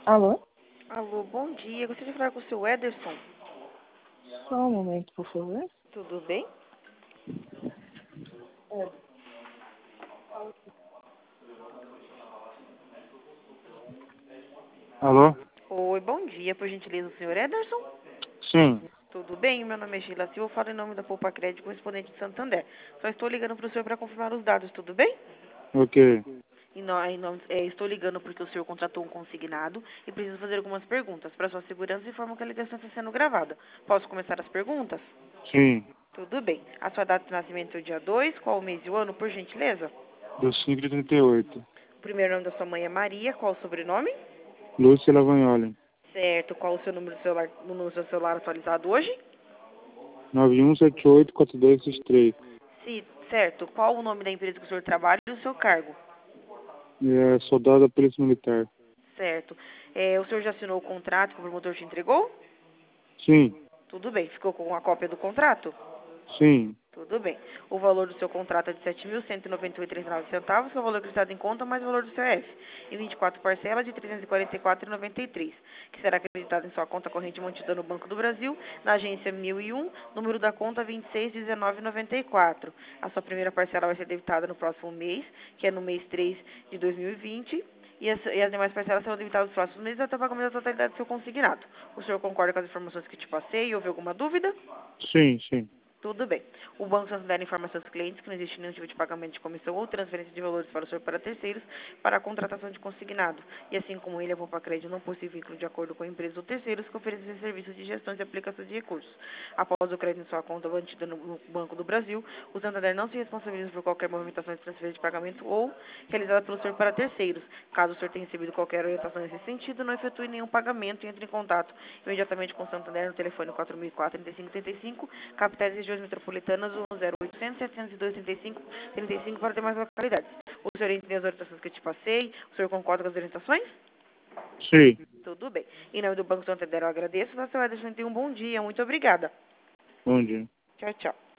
Alô? Alô, bom dia. Gostaria de falar com o seu Ederson. Só um momento, por favor. Tudo bem? Alô? Oi, bom dia. Por gentileza, o senhor Ederson? Sim. Tudo bem? Meu nome é Sheila Silva. Eu falo em nome da Poupa Crédito, correspondente de Santander. Só estou ligando para o senhor para confirmar os dados, tudo bem? Ok. Estou ligando porque o senhor contratou um consignado e preciso fazer algumas perguntas. Para sua segurança, informo que a ligação está sendo gravada. Posso começar as perguntas? Sim. Tudo bem. A sua data de nascimento é o dia 2. Qual o mês e o ano, por gentileza? Do 5 de 38. O primeiro nome da sua mãe é Maria. Qual o sobrenome? Lúcia Lavagnoli. Certo. Qual o seu número de celular, o número do seu celular atualizado hoje? 9178-4263. Sim, certo. Qual o nome da empresa que o senhor trabalha e o seu cargo? Soldado da Polícia Militar. Certo. O senhor já assinou o contrato que o promotor te entregou? Sim. Tudo bem. Ficou com a cópia do contrato? Sim. Tudo bem. O valor do seu contrato é de R$ 7.198,39, que é o valor acreditado em conta, mais o valor do CF. Em 24 parcelas de R$ 344,93, que será acreditado em sua conta corrente mantida no Banco do Brasil, na agência 1001, número da conta 261994. A sua primeira parcela vai ser debitada no próximo mês, que é no mês 3 de 2020, e as demais parcelas serão debitadas nos próximos meses até o pagamento da totalidade do seu consignado. O senhor concorda com as informações que te passei? Houve alguma dúvida? Sim, sim. Tudo bem. O Banco Santander informa seus clientes que não existe nenhum tipo de pagamento de comissão ou transferência de valores para o senhor para terceiros para a contratação de consignado. E assim como ele, a Poupa Crédito não possui vínculo de acordo com empresas ou terceiros que oferecem serviços de gestão e aplicação de recursos. Após o crédito em sua conta mantida no Banco do Brasil, o Santander não se responsabiliza por qualquer movimentação de transferência de pagamento ou realizada pelo senhor para terceiros. Caso o senhor tenha recebido qualquer orientação nesse sentido, não efetue nenhum pagamento e entre em contato imediatamente com o Santander no telefone 4004-3535, capitais e regiões metropolitanas 10800-702-3535 para demais localidades. O senhor entendeu as orientações que eu te passei? O senhor concorda com as orientações? Sim. Tudo bem. Em nome do Banco Santander, eu agradeço. Seu Ederson, tenha um bom dia. Muito obrigada. Bom dia. Tchau, tchau.